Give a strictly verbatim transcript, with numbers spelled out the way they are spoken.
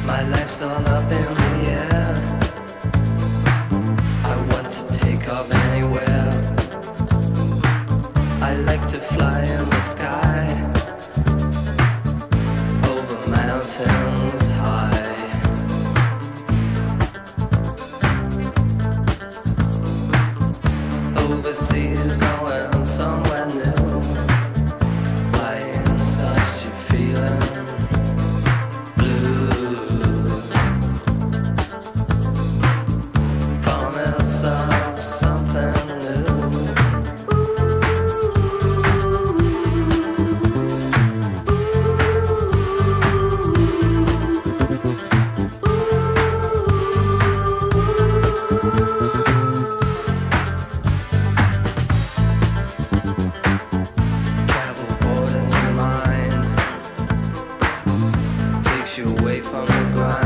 My life's all up in the air. I want to take off anywhere. I like to fly in the sky, over mountains high. Overseas, going somewhere new. Why in such a feeling blue? Promise of something new. Travel borders your mind, takes you away from the grind.